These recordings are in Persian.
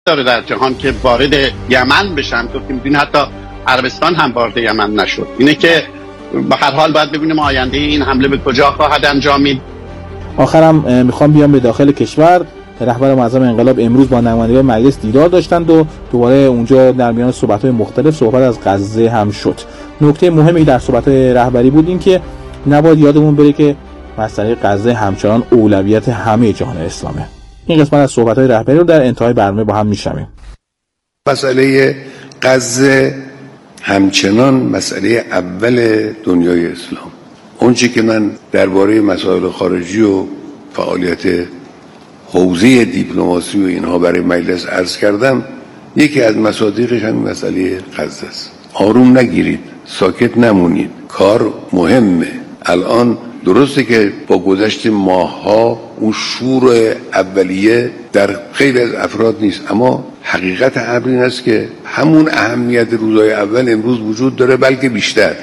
داره در جهان که وارد یمن بشن. تو که میدونی حتی عربستان هم وارد یمن نشد. اینه که به هر حال باید ببینیم آینده این حمله به کجا خواهد انجامید. آخرم میخوام بیام به داخل کشور. رهبر معظم انقلاب امروز با نمایندگان مجلس دیدار داشتند و دوباره اونجا در میان صحبت‌های مختلف صحبت از غزه هم شد. نکته مهمی در صحبت‌های رهبری بود این که نباید یادمون بره که مسئله غزه همچنان اولویت همه جهان اسلامه. این قسمت از صحبت‌های رهبری رو در انتهای برنامه با هم میشنویم. مسئله غزه همچنان مسئله اول دنیای اسلام. اونچه که من درباره مسائل خارجی و فعالیت حوزه دیپلماسی و اینها برای مجلس عرض کردم، یکی از مصادیقش همین مسئله غزه است. آروم نگیرید، ساکت نمونید، کار مهمه. الان درسته که با گذشت ماه‌ها اون شور اولیه در خیلی از افراد نیست، اما حقیقت امر این است که همون اهمیت روزهای اول امروز وجود داره، بلکه بیشتر.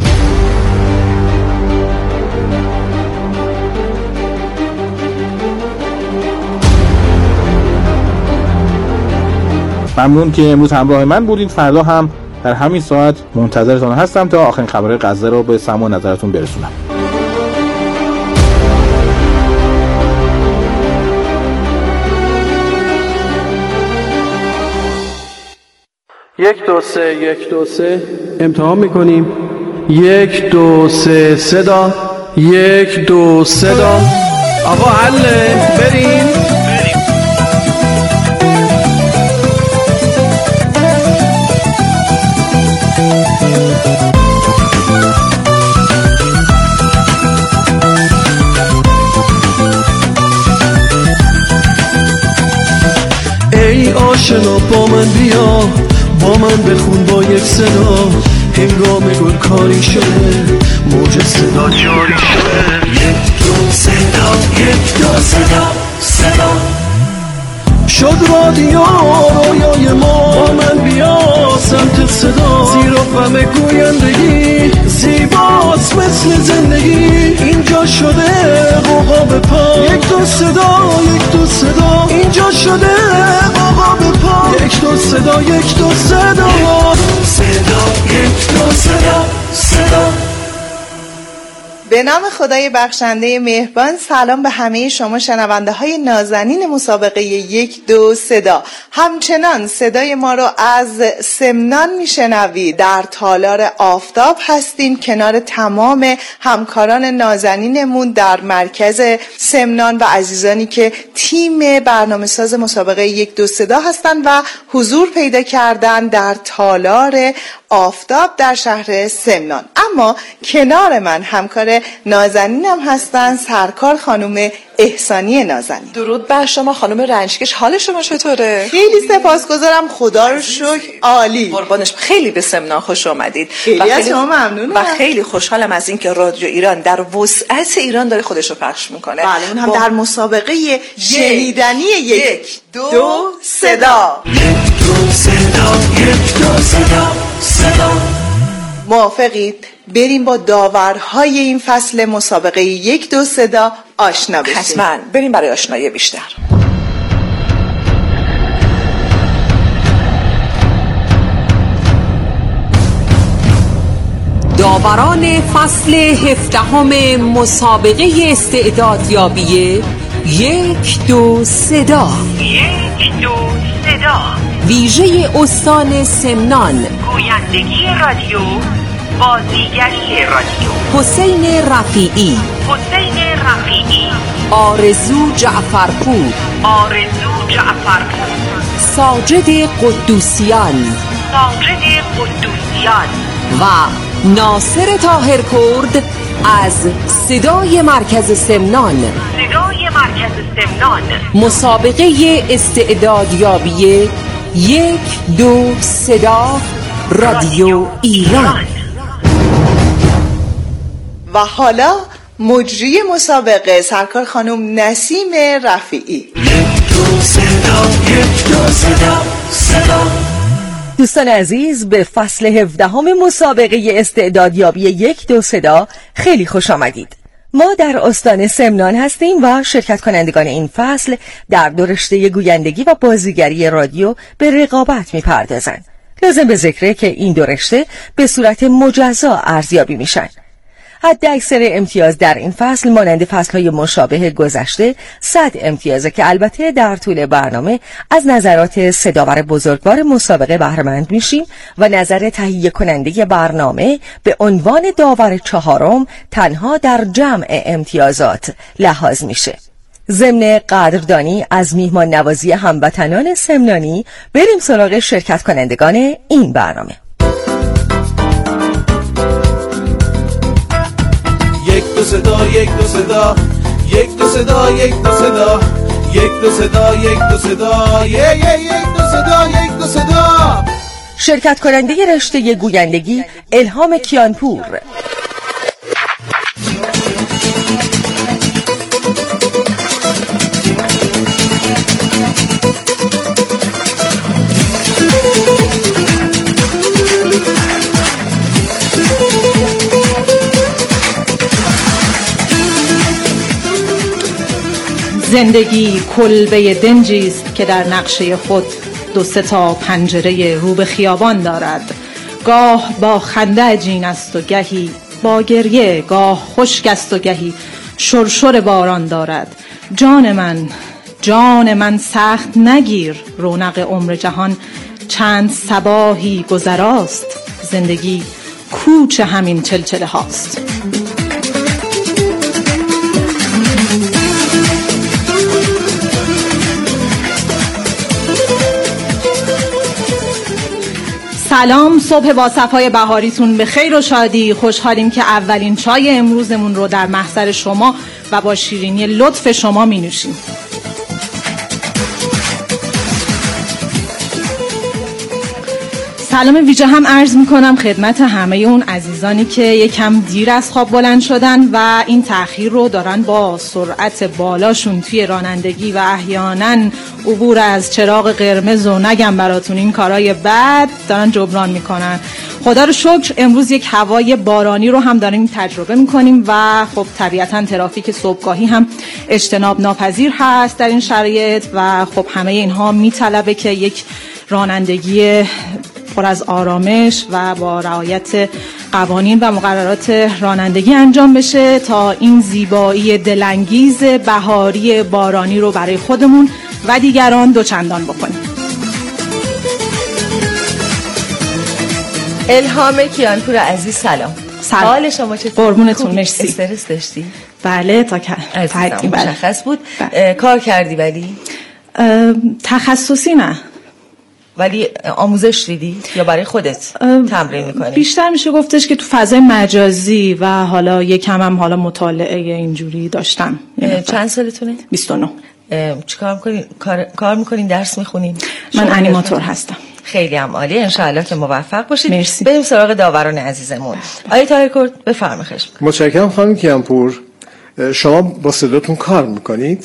ممنون که امروز همراه من بودید. فردا هم در همین ساعت منتظرتان هستم تا آخرین خبرهای غزه رو به سمع و نظرتون برسونم. یک دو سه امتحان میکنیم. 1 2 3 صدا. 1 2 صدا. آقا حله بریم. ای آشنا با من بیا، با من بخون با یک صدا. هنگام گل کاری شده، موج صدا جاری شده. 1 2 صدا، 1 2 صدا، صدا شد رادیو رویای ما. با من بیا سمت صدا، زیرا غم گویندگی زیباست مثل زندگی. اینجا شده قوقا به پا. 1 2 صدا، 1 2 صدا. اینجا شده قوقا به پا. 1 2 صدا، 1 2 صدا. صدا 1 2 صدا، صدا. به نام خدای بخشنده مهربان، سلام به همه شما شنونده های نازنین مسابقه 1 2 صدا. همچنان صدای ما رو از سمنان میشنوید. در تالار آفتاب هستیم کنار تمام همکاران نازنینمون در مرکز سمنان و عزیزانی که تیم برنامه ساز مسابقه 1 2 صدا هستند و حضور پیدا کردن در تالار آفتاب در شهر سمنان. اما کنار من همکار نازنینم هستن، سرکار خانم احسانی نازنین. درود بر شما خانم رنجکش، حال شما چطوره؟ خیلی سپاسگزارم، خدا رو شکر عالی. قربانش، خیلی به سمنان خوش آمدید. خیلی از شما ممنونم و خیلی خوشحالم از اینکه رادیو ایران در وسعت ایران داره خودش رو پخش میکنه. بله، اون هم در مسابقه شنیدنی 1 2 صدا. 1 2 صدا، 1 2 صدا، صدا. موافقید؟ بریم با داورهای این فصل مسابقه 1 2 صدا آشنا بشیم. حتما بریم برای آشنایی بیشتر. داوران فصل 17 مسابقه استعدادیابی 1 2 صدا. 1 2 صدا. ویژه استان سمنان، گویندگی رادیو، بازیگری رادیو. حسین رفیعی، آرزو جعفرپور، ساجد قدوسیان و ناصر طاهرکرد از صدای مرکز سمنان. مسابقه استعدادیابی 1 2 صدا رادیو ایران. و حالا مجری مسابقه سرکار خانم نسیم رفیعی. 1 2 صدا، 1 2 صدا، صدا. دوستان عزیز، به فصل 17 مسابقه استعدادیابی 1 2 صدا خیلی خوش آمدید. ما در استان سمنان هستیم و شرکت کنندگان این فصل در دو رشته گویندگی و بازیگری رادیو به رقابت می‌پردازند. لازم به ذکره که این دو رشته به صورت مجزا ارزیابی میشن. حد اکثر امتیاز در این فصل مانند فصل‌های مشابه گذشته 100 امتیازه که البته در طول برنامه از نظرات صداور بزرگوار مسابقه بهره‌مند میشیم و نظر تهیه کننده برنامه به عنوان داور چهارم تنها در جمع امتیازات لحاظ میشه. ضمن قدردانی از میهمان نوازی هموطنان سمنانی بریم سراغ شرکت کنندگان این برنامه. یک دو صدا یک دو صدا یک دو صدا یک دو صدا یک دو صدا یک دو صدا یک دو صدا یک دو صدا. شرکت کننده رشته گویندگی الهام کیانپور. زندگی کلبه دنجی است که در نقشه خود دو سه تا پنجره رو به خیابان دارد. گاه با خنده عجین است و گهی با گریه، گاه خشک است و گهی شرشر باران دارد. جان من سخت نگیر، رونق عمر جهان چند صباحی گذراست. زندگی کوچ همین چلچله هاست. سلام، صبح با صفای بهاریتون به خیر و شادی. خوشحالیم که اولین چای امروزمون رو در محضر شما و با شیرینی لطف شما می نوشیم. سلام ویژه هم عرض میکنم خدمت همه اون عزیزانی که یکم دیر از خواب بلند شدن و این تأخیر رو دارن با سرعت بالاشون توی رانندگی و احیانا عبور از چراغ قرمز و نگم براتون این کارهای بد دارن جبران میکنن. خدا رو شکر امروز یک هوای بارانی رو هم داریم تجربه میکنیم و خب طبیعتا ترافیک صبحگاهی هم اجتناب ناپذیر هست در این شرایط و خب همه اینها میطلبه که یک رانندگی پر از آرامش و با رعایت قوانین و مقررات رانندگی انجام بشه تا این زیبایی دلانگیز بهاری بارانی رو برای خودمون و دیگران دوچندان بکنیم. الهام کیانپور عزیز سلام. حال شما چطور؟ قربونتون، مرسی. استرس داشتی؟ بله تا مشخص بود. کار کردی ولی؟ تخصصی نه. ولی آموزش دیدی یا برای خودت تمرین میکنی؟ بیشتر میشه گفتش که تو فضای مجازی و حالا یکم هم حالا مطالعه اینجوری داشتم. چند سالتونه؟ 29. چیکار میکنین؟ کار میکنین؟ درس میخونین؟ من انیماتور هستم. خیلی هم عالی، انشاءالله که موفق باشید. مرسی. بریم سراغ داوران عزیزمون. آقای طاهرکرد بفرمایید. متشکرم خانم کیانپور. شما با صداتون کار میکنید؟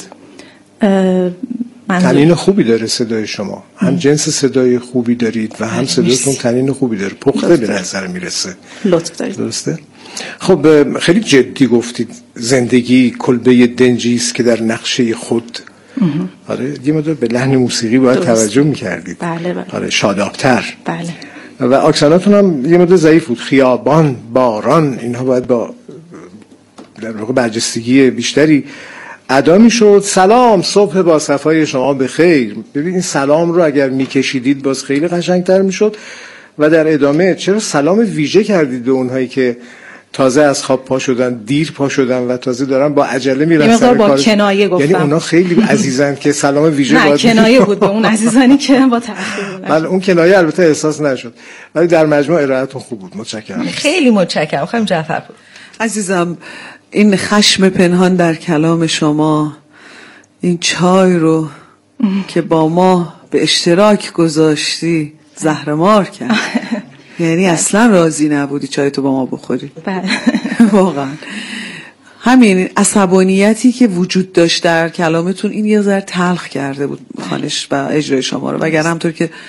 تنین خوبی داره صدای شما، هم جنس صدای خوبی دارید و هم صداتون تنین خوبی داره، پخته به نظر میرسه. لطف دارید. درسته؟ خب خیلی جدی گفتید زندگی کلبه دنجی است که در نقشه خود. آره یه مقدار به لحن موسیقی باید توجه میکردید. بله. آره شادابتر. بله. و آکسناتون هم یه مقدار ضعیف بود. خیابان، باران، اینها باید با در واقع برجستگی بیشتری ادا میشد. سلام، صبح با صفای شما بخیر. ببینید سلام رو اگر میکشیدید باز خیلی قشنگتر میشد. و در ادامه چرا سلام ویژه کردید به اونهایی که تازه از خواب پا شدن، دیر پا شدن و تازه دارن با عجله میرن سر کار؟ با کنایه گفتم. یعنی اونا خیلی عزیزن که سلام ویژه نه کنایه بود به اون عزیزانی که با تأخیر بودن. بله اون کنایه البته احساس نشد ولی در مجموع ارائهتون خوب بود. متشکرم. خیلی متشکرم. خانم جعفرپور عزیزم، این خشم پنهان در کلام شما، این چای رو که با ما به اشتراک گذاشتی زهرمار کرد. یعنی اصلا راضی نبودی چای تو با ما بخوری. بله واقعا همین عصبانیتی که وجود داشت در کلامتون این یه ذره تلخ کرده بود خانش و اجرای شما رو، وگر همطور که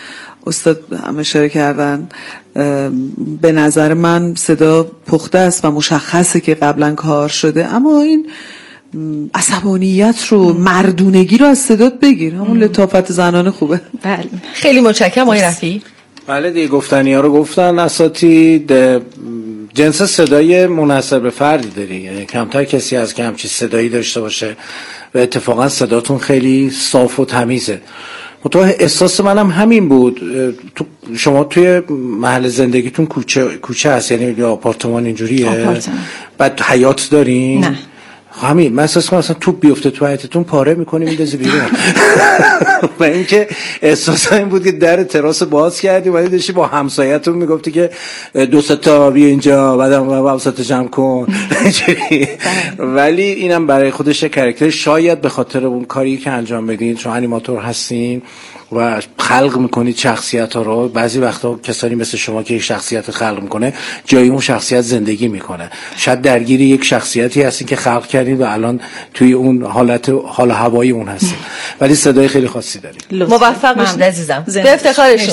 استاد هم اشاره کردن، به نظر من صدا پخته است و مشخصه که قبلا کار شده، اما این عصبانیت رو، مردونگی رو از صدات بگیر، همون لطافت زنانه خوبه. بله خیلی متشکرم آقای رفیعی. بله دیگه گفتنی ها رو گفتن اساتید. جنس صدای منحصر به فردی داری، یعنی کمتر کسی از که همچین صدایی داشته باشه و اتفاقا صداتون خیلی صاف و تمیزه. متوجه احساس منم همین بود. شما توی محل زندگیتون کوچه هست، یعنی یا آپارتمان اینجوریه؟ آپارتمان. بعد حیاط دارین؟ نه. همین من احساس کنم اصلا توپ بیفته تو حیاطتون پاره میکنی میندازی بیرون. و اینکه احساس این بود که در تراس باز کردی ولی داشتی با همسایه‌تون میگفتی که 2 تا بیا اینجا بعدم وسط جمع کن. ولی اینم برای خودش کاراکتر، شاید به خاطر اون کاری که انجام بدین، چون انیماتور هستین و خلق میکنید شخصیت ها رو، بعضی وقتا کسانی مثل شما که یک شخصیت خلق میکنه جای اون شخصیت زندگی میکنه. شاید درگیر یک شخصیتی هستین که خلق کردید و الان توی اون حال هوایی اون هستین، ولی صدای خیلی خاصی دارید. موفق باشید عزیزم، به افتخارشون.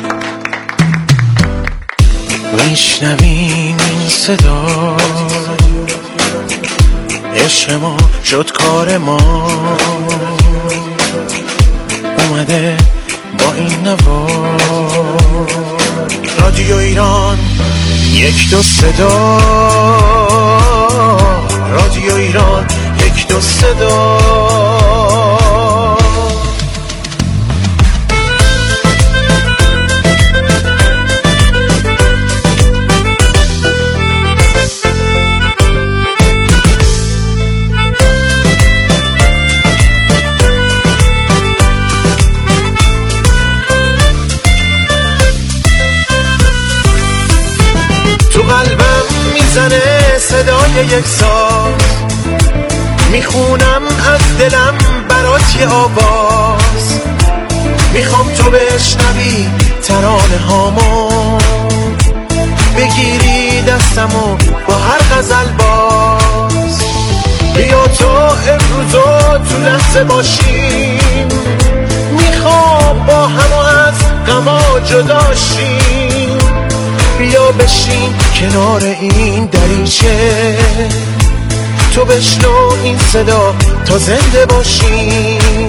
میشنوین این صدا، عشق ما شد کار ما، اومده با این نوا. رادیو ایران 1 2 صدا، رادیو ایران 1 2 صدا. تو قلبم میزنه صدای یک ساز، میخونم از دلم برات یه آواز، میخوام تو بشنوی ترانه هامو، بگیری دستمو با هر غزل باز. بیا تو امروزو تو لحظه باشیم، میخوام با هم از غما جداشیم. بیا بشین کنار این دریچه، تو بشنو این صدا تا زنده باشیم.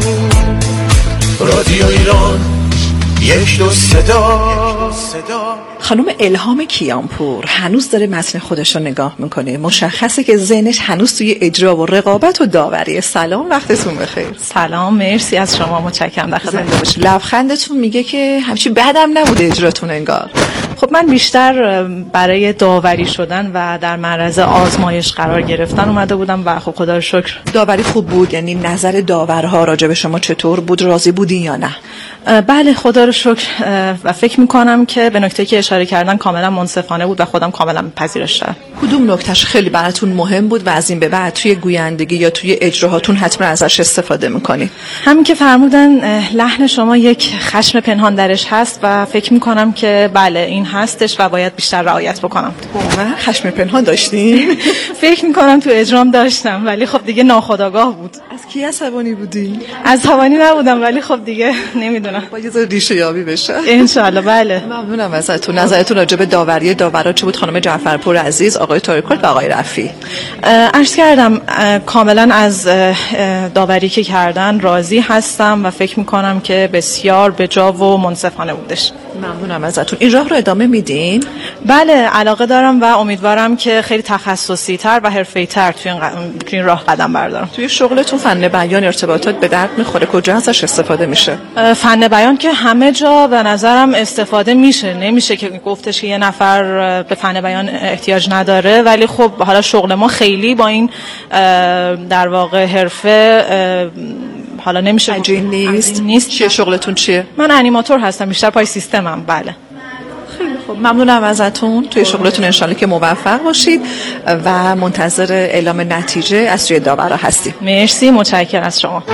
رادیو ایران 1 2 صدا. خانم الهام کیانپور هنوز داره متن خودش رو نگاه میکنه، مشخصه که ذهنش هنوز توی اجرا و رقابت و داوری. سلام، وقتتون بخیر. سلام، مرسی از شما، متشکرم. در خدمت باشید. لبخندتون میگه که همچی بدم نبوده اجراتون انگار. خب من بیشتر برای داوری شدن و در معرض آزمایش قرار گرفتن اومده بودم و خب خدا رو شکر داوری خوب بود. یعنی نظر داورها راجع به شما چطور بود؟ راضی بودین یا نه؟ بله خدا رو شکر و فکر میکنم که به نکته که اشاره کردن کاملا منصفانه بود و خودم کاملا پذیرش دارم. کدوم نکتهش خیلی براتون مهم بود و از این به بعد توی گویندگی یا توی اجراهاتون حتما ازش استفاده میکنی؟ همین که فرمودن لحن شما یک خشم پنهان درش هست و فکر میکنم که بله این هستش و باید بیشتر رعایت بکنم. واقعا خشم پنهان داشتین؟ فکر میکنم تو اجرام داشتم ولی خب دیگه ناخودآگاه بود. از کی عصبانی بودی؟ عصبانی نبودم ولی خب دیگه نمیدونم. با یه ذره ریشه یابی بشه. ان شاء الله. بله. ممنونم ازتون. نظرتون راجع به داوری داورا چه بود خانم جعفرپور عزیز، آقای تاریک‌کرد و آقای رفیعی؟ عرض کردم کاملا از داوری که کردن راضی هستم و فکر میکنم که بسیار بجا و منصفانه بودش. ممنونم ازتون. این راه رو ادامه میدین؟ بله علاقه دارم و امیدوارم که خیلی تخصصی تر و حرفه‌ای تر توی این راه قدم بردارم. توی شغلتون فن بیان ارتباطات به درد میخوره؟ کجا ازش استفاده میشه؟ فن بیان که همه جا به نظرم استفاده میشه. نمیشه که گفتش که یه نفر به فن بیان احتیاج نداره، ولی خب حالا شغل ما خیلی با این در واقع حرفه حالا نمیشه عجین نیست. چیه شغلتون چیه؟ من انیماتور هستم، بیشتر پای سیستمم. بله. خیلی خوب، ممنونم ازتون. توی شغلتون انشالله که موفق باشید و منتظر اعلام نتیجه از سوی داورا هستیم. مرسی، متشکرم از شما.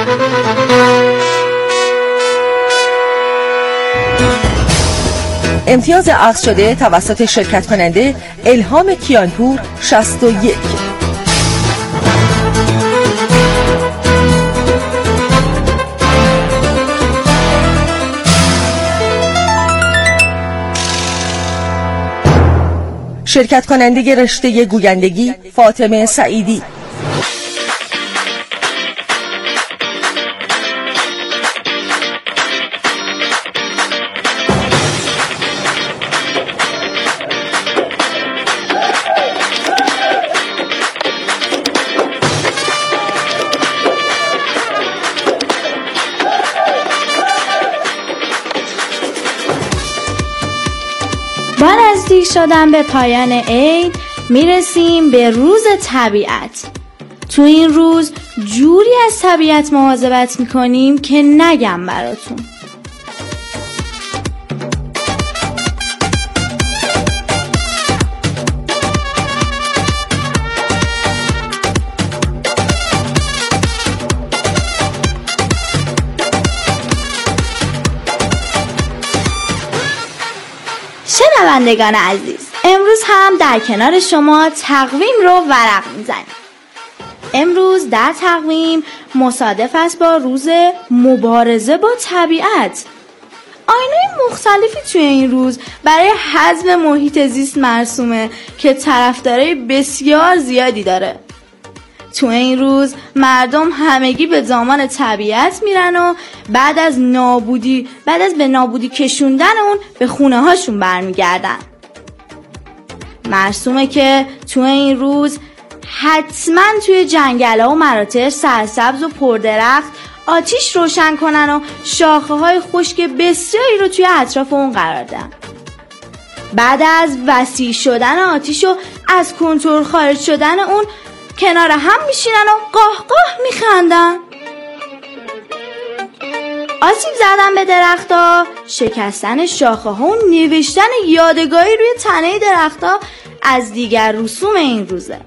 امتیاز اخذ شده توسط شرکت کننده الهام کیانپور 61. شرکت کننده رشته گویندگی فاطمه سعیدی. با نزدیک شدن به پایان عید میرسیم به روز طبیعت. تو این روز جوری از طبیعت مواظبت میکنیم که نگم براتون. شنوندگان عزیز، امروز هم در کنار شما تقویم رو ورق میزنیم. امروز در تقویم مصادف است با روز مبارزه با طبیعت. آیین‌های مختلفی توی این روز برای حفظ محیط زیست مرسومه که طرفدارای بسیار زیادی داره. تو این روز مردم همگی به دامان طبیعت میرن و بعد از به نابودی کشوندن اون به خونه هاشون برمیگردن. مرسومه که تو این روز حتما توی جنگل ها و مراتع سرسبز و پردرخت آتیش روشن کنن و شاخه های خشک بسیاری رو توی اطراف اون قرار دن. بعد از وسیع شدن آتیش و از کنترل خارج شدن اون کنار هم میشینن و قاه قاه میخندن. آسیب زدن به درخت‌ها، شکستن شاخه ها و نوشتن یادگاری روی تنه درخت‌ها از دیگر رسوم این روزه.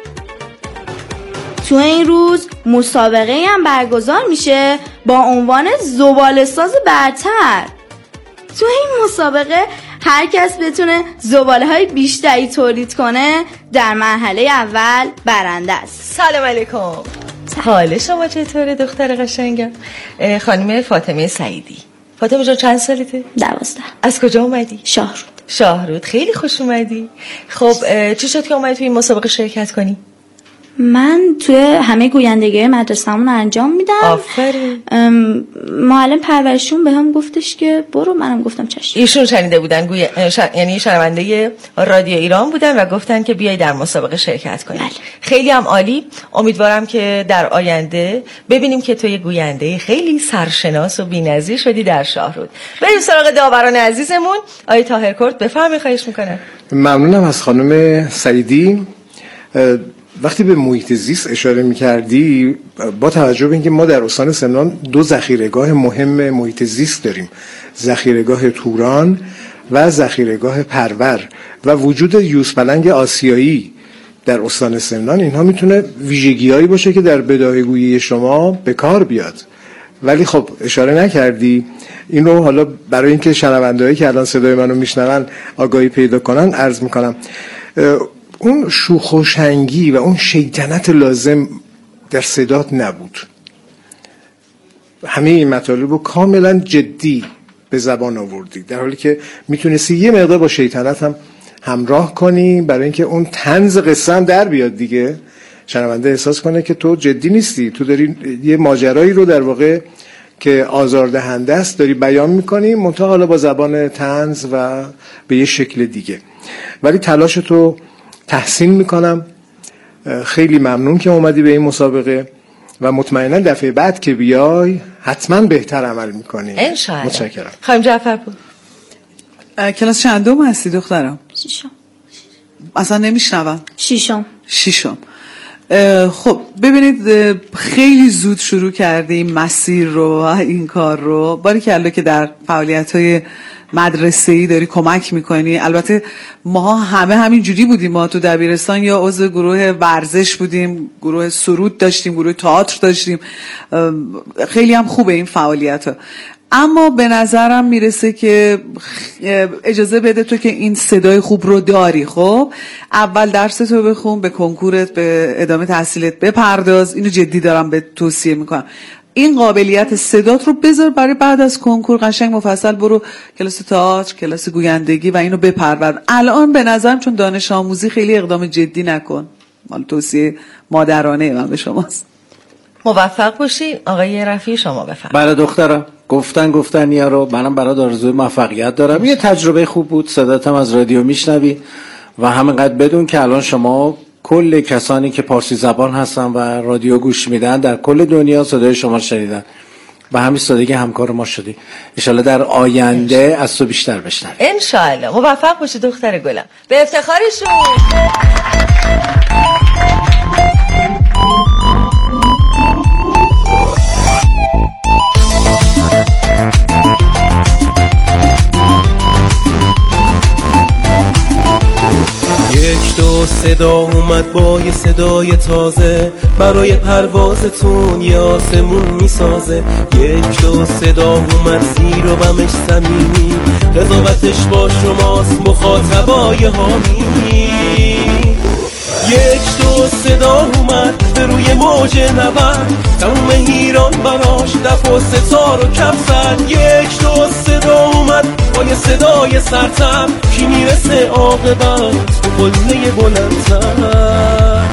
تو این روز مسابقه هم برگزار میشه با عنوان زباله‌ساز برتر. تو این مسابقه هر کس بتونه زباله‌های بیشتری تولید کنه در مرحله اول برنده است. سلام علیکم. حال شما چطوره دختر قشنگم؟ خانم فاطمه سعیدی. فاطمه جان چند سالته؟ 12. از کجا اومدی؟ شاهرود. شاهرود، خیلی خوش اومدی. خب چی شد که اومدی توی این مسابقه شرکت کنی؟ من توی همه گویندگی مدرسه‌مون انجام میدم. آفرین. معلم پرورشون بهم گفتش که برو، منم گفتم چشم. ایشون شنیده بودن یعنی شنونده رادیو ایران بودن و گفتن که بیای در مسابقه شرکت کنی. بله. خیلی هم عالی. امیدوارم که در آینده ببینیم که تو یه گوینده خیلی سرشناس و بی‌نظیر شدی در شاهرود. بریم سراغ داوران عزیزمون. آقای طاهر کرد بفرمایید، خواهش میکنم. ممنونم از خانم سعیدی. وقتی به محیط زیست اشاره می‌کردی، با توجه به اینکه ما در استان سمنان 2 ذخیره‌گاه مهم محیط زیست داریم، ذخیره‌گاه توران و ذخیره‌گاه پرور و وجود یوزپلنگ آسیایی در استان سمنان، اینها میتونه ویژگی‌هایی باشه که در بداهه‌گویی شما به کار بیاد. ولی خب اشاره نکردی اینو. حالا برای اینکه شنونده‌هایی که الان صدای منو میشنون آگاهی پیدا کنن عرض میکنم، اون شوخ و شنگی و اون شیطنت لازم در صدات نبود. همه این مطالب رو کاملا جدی به زبان آوردی، در حالی که میتونستی یه مقدار با شیطنت هم همراه کنی برای اینکه اون طنز قصه هم در بیاد دیگه، شنونده احساس کنه که تو جدی نیستی، تو داری یه ماجرایی رو در واقع که آزاردهنده است داری بیان میکنی، منتها حالا با زبان طنز و به یه شکل دیگه. ولی تلاش تو تحسین میکنم. خیلی ممنون که اومدی به این مسابقه و مطمئنا دفعه بعد که بیای حتما بهتر عمل میکنی انشاءالله. متشکرم. خانم جعفرپور، کلاس چندم هستی دخترم؟ 6م. اصلا نمیشنوم. 6م. خب ببینید، خیلی زود شروع کردیم مسیر رو و این کار رو. باریکلا که در فعالیت‌های مدرسه‌ای داری کمک میکنی. البته ما همه همین جوری بودیم. ما تو دبیرستان یا عضو گروه ورزش بودیم، گروه سرود داشتیم، گروه تئاتر داشتیم. خیلی هم خوبه این فعالیت‌ها. اما به نظرم میرسه که اجازه بده تو که این صدای خوب رو داری. خب اول درس تو بخون، به کنکورت، به ادامه تحصیلت بپرداز. اینو جدی دارم به توصیه میکنم. این قابلیت صدات رو بذار برای بعد از کنکور، قشنگ مفصل برو کلاس تئاتر، کلاس گویندگی و اینو بپرور. الان به نظرم چون دانش آموزی خیلی اقدام جدی نکن، مال توصیه مادرانه من به شماست. موفق باشی. آقای رفیعی شما بفرمایید. برای دخترم گفتن یا رو منم برای آرزوی موفقیت دارم. یه تجربه خوب بود، صداتم از رادیو میشنوی و همینقدر بدون که الان شما کل کسانی که پارسی زبان هستن و رادیو گوش میدن در کل دنیا صدای شما شنیدن و همین سادگی همکار ما شدی. ان شاءالله در آینده از تو بیشتر بشنویم. ان شاءالله. موفق باشی دختر گلم. به افتخارشون. یک دو صدا اومد با یه صدای تازه، برای پروازتون یه آسمون میسازه. یک دو صدا اومد زیر و بمش صمیمی، قضاوتش با شماست مخاطبای حامی. یک دو صدا اومد به روی موج نبرد، تموم ایران براش دف و ستار و کف زد. یک دو صدا اومد با یه صدای سرتر، کی میرسه عاقبت به قله بلندتر.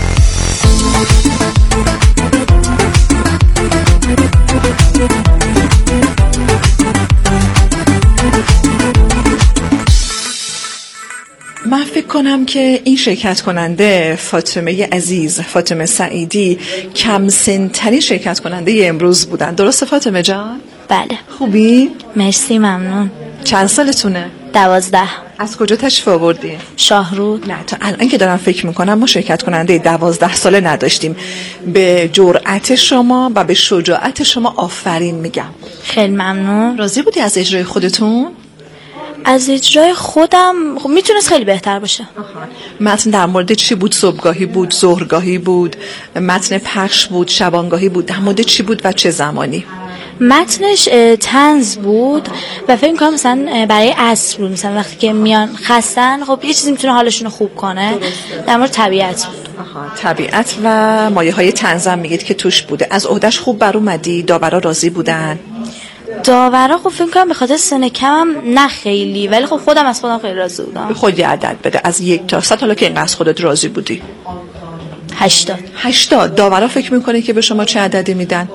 من فکر کنم که این شرکت کننده فاطمه عزیز، فاطمه سعیدی، کم سن‌ترین شرکت کننده امروز بودن. درسته فاطمه جان؟ بله. خوبی؟ مرسی، ممنون. چند سالتونه؟ 12. از کجا تشریف آوردی؟ شاهرود. نه تا الان که دارم فکر میکنم ما شرکت کننده 12 ساله نداشتیم. به جرأت شما و به شجاعت شما آفرین میگم. خیلی ممنون. راضی بودی از اجرای خودتون؟ از اجرای خودم خب میتونست خیلی بهتر باشه. متن در مورد چی بود؟ صبحگاهی بود، ظهرگاهی بود، متن پخش بود، شبانگاهی بود، در مورد چی بود و چه زمانی؟ متنش طنز بود و فکر می‌کنم مثلا برای عصر بود، مثلا وقتی که میان خستن خب یه چیزی میتونه حالشون رو خوب کنه. در مورد طبیعت بود. طبیعت و مایه‌های طنزم میگید که توش بوده. از عهده‌اش خوب بر اومدی؟ داورا راضی بودن؟ داورا خب فکر کنم به خاطر سن کمم نه خیلی، ولی خب خودم از خودم خیلی راضی بودم. خودی عدد بده از 1 تا 100 حالا که اینقدر از خودت راضی بودی. 80. 80. داورا فکر میکنی که به شما چه عددی میدن؟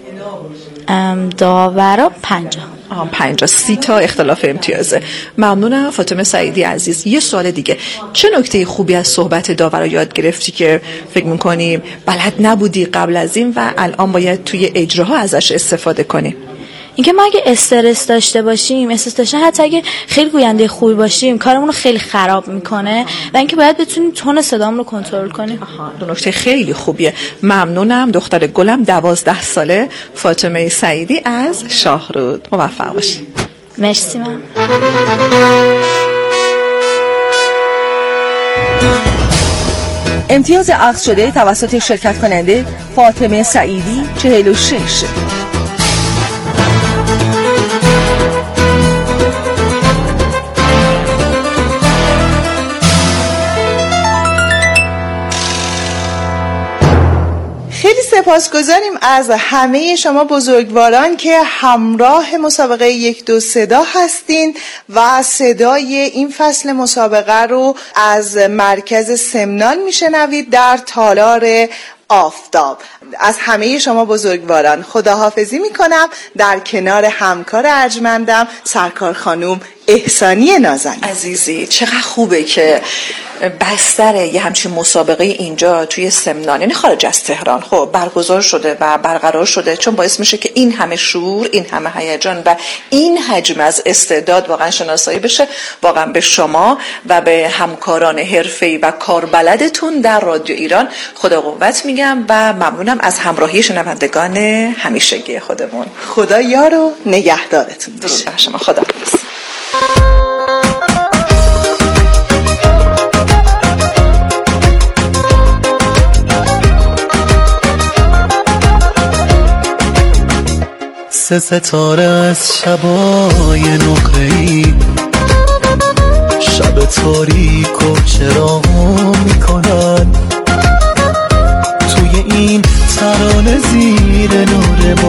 داورا 50. 50. 30 تا اختلاف امتیازه. ممنونم فاطمه سعیدی عزیز. یه سوال دیگه، چه نکته خوبی از صحبت داورا یاد گرفتی که فکر میکنی بلد نبودی قبل از این و الان باید توی اجراها ازش استفاده کنی؟ اینکه ما اگه استرس داشته باشیم، استرس داشتن حتی اگه خیلی گوینده خوبی باشیم کارمون رو خیلی خراب میکنه و اینکه باید بتونیم تون صدامون رو کنترل کنیم. دو نکته خیلی خوبیه. ممنونم دختر گلم 12 ساله فاطمه سعیدی از شاهرود. موفق باشی. مرسی. من امتیاز اخذ شده توسط شرکت کننده فاطمه سعیدی 46. خیلی سپاسگزاریم از همه شما بزرگواران که همراه مسابقه 1 2 صدا هستین و صدای این فصل مسابقه رو از مرکز سمنان میشنوید در تالار آفتاب. از همه شما بزرگواران خداحافظی میکنم در کنار همکار ارجمندم سرکار خانوم احسانی نازنین. عزیزی چقدر خوبه که بستر یه همچین مسابقه اینجا توی سمنان، یعنی خارج از تهران، خب برگزار شده و برقرار شده، چون باعث میشه که این همه شور، این همه هیجان و این حجم از استعداد واقعا شناسایی بشه. واقعا به شما و به همکاران حرفه‌ای و کاربلدتون در رادیو ایران خدا قوت میگم و ممنونم از همراهی شنوندگان همیشگی خودمون. خدا یار و نگهدارتون باشه. درود بر شما. خداحافظ. سه ستاره از شبای نقره‌ای، شب تاریک و چراغ میکنن، توی این ترانه زیر نور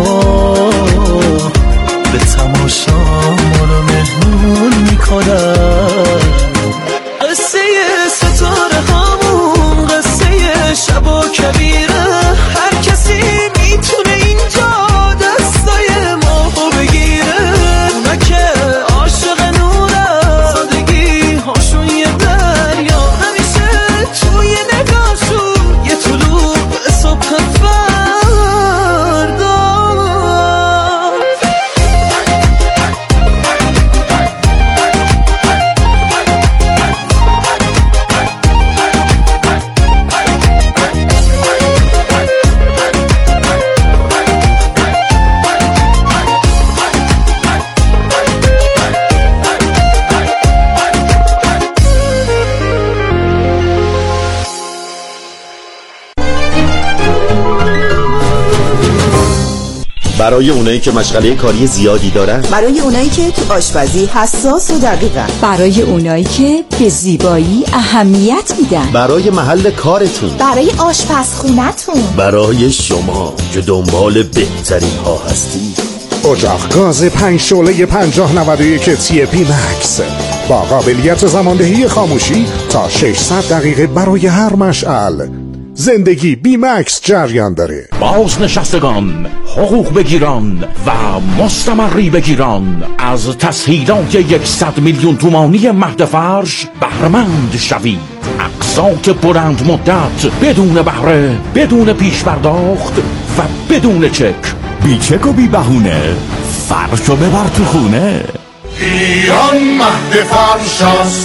برای اونایی که مشغله کاری زیادی دارن، برای اونایی که تو آشپزی حساس و دقیقن، برای اونایی که به زیبایی اهمیت میدن، برای محل کارتون، برای آشپزخونتون، برای شما که دنبال بهترین ها هستی. اجاق گاز 5 شعله 5091 تی پی مکس با قابلیت زماندهی خاموشی تا 600 دقیقه برای هر مشعل. زندگی بی مکس جریان داره. بازنشستگان، حقوق بگیران و مستمری بگیران از تسهیلات 100 میلیون تومانی مهد فرش بهره‌مند شوید. اقساط بلند مدت، بدون بهره، بدون پیش پرداخت و بدون چک. بی چک و بی بهونه، فرشو ببر تو خونه. ایران مهد فرش است.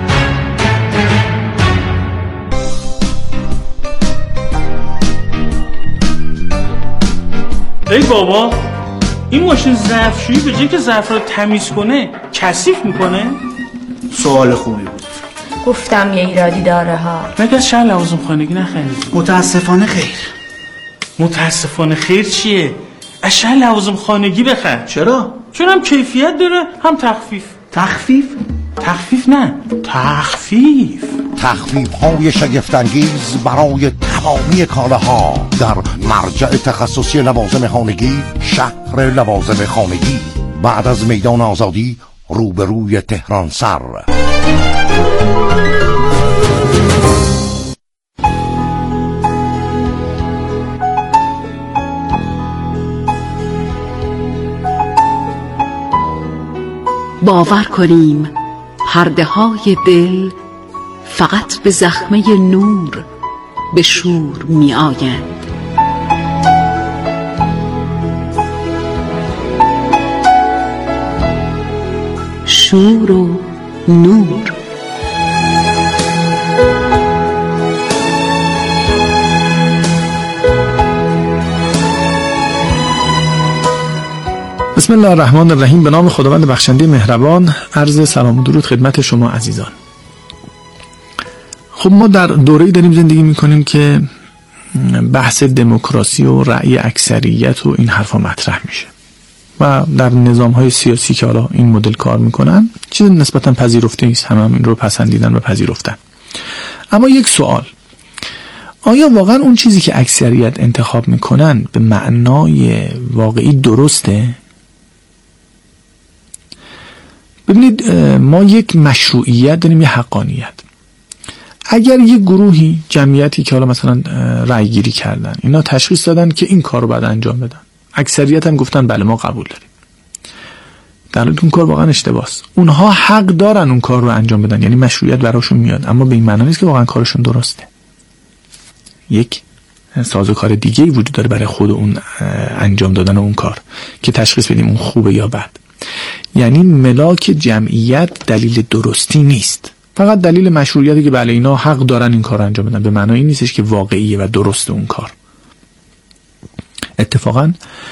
ای بابا، این ماشین ظرفشویی به جای که ظرف رو تمیز کنه کثیف میکنه؟ سوال خوبی بود. گفتم یه ایرادی داره ها. مگه از شهر لوازم خانگی نخرید؟ متاسفانه خیر. متاسفانه خیر چیه؟ از شهر لوازم خانگی بخر. چرا؟ چون هم کیفیت داره هم تخفیف. تخفیف؟ تخفیف نه، تخفیف. تخفیف های شگفت‌انگیز برای تمامی کالاها در مرجع تخصصی لوازم خانگی، شهر لوازم خانگی، بعد از میدان آزادی، روبروی تهران سر. باور کنیم پرده های دل فقط به زخمه نور به شور می آیند. شور و نور. بسم الله الرحمن الرحیم. به نام خداوند بخشنده مهربان. عرض سلام و درود خدمت شما عزیزان. خب ما در دوره‌ای داریم زندگی میکنیم که بحث دموکراسی و رأی اکثریت و این حرفا مطرح میشه و در نظام‌های سیاسی که حالا این مدل کار میکنن چیز نسبتا پذیرفته نیست، هم این رو پسندیدن و پذیرفتن. اما یک سوال، آیا واقعا اون چیزی که اکثریت انتخاب میکنن به معنای واقعی درسته؟ ببینید، ما یک مشروعیت داریم، یه حقانیت. اگر یک گروهی، جمعیتی که حالا مثلا رأی گیری کردن، اینا تشخیص دادن که این کار رو باید انجام بدن، اکثریت هم گفتن بله ما قبول داریم، در حالی که اون کار واقعا اشتباهه. اونها حق دارن اون کار رو انجام بدن، یعنی مشروعیت براشون میاد، اما به این معنی نیست که واقعا کارشون درسته. یک سازوکار دیگه‌ای وجود داره برای خود اون انجام دادن اون کار که تشخیص بدیم اون خوبه یا بد. یعنی ملاک جمعیت دلیل درستی نیست، فقط دلیل مشروعیتی که بله اینا حق دارن این کار رو انجام بدن، به معنای این نیستش که واقعیه و درسته اون کار. اتفاقا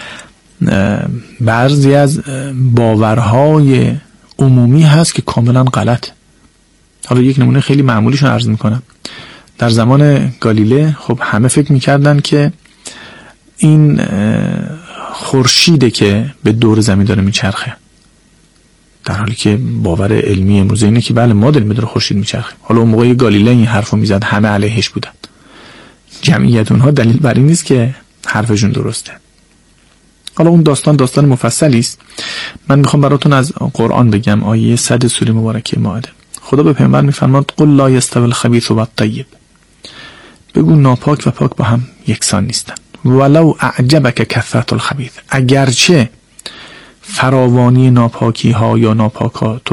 بعضی از باورهای عمومی هست که کاملا غلط. حالا یک نمونه خیلی معمولیشون عرض میکنم. در زمان گالیله خب همه فکر میکردن که این خورشیده که به دور زمین داره میچرخه، در حالی که باور علمی امروزه اینه که بله ما داریم به دور خورشید میچرخه. حالا اون موقع گالیله این حرفو میزد، همه علیهش بودن. جمعیت اونها دلیل بر این نیست که حرفشون درسته. حالا اون داستان مفصلی است. من میخوام براتون از قرآن بگم. آیه 100 سوره مبارکه مائده، خدا به پیامبر میفرماد قل لا یستوی الخبیث و الطیب، بگو ناپاک و پاک با هم یکسان نیستن. ولو اعجبک کثرت الخبیث، اگرچه فراوانی ناپاکی ها یا ناپاک ها تو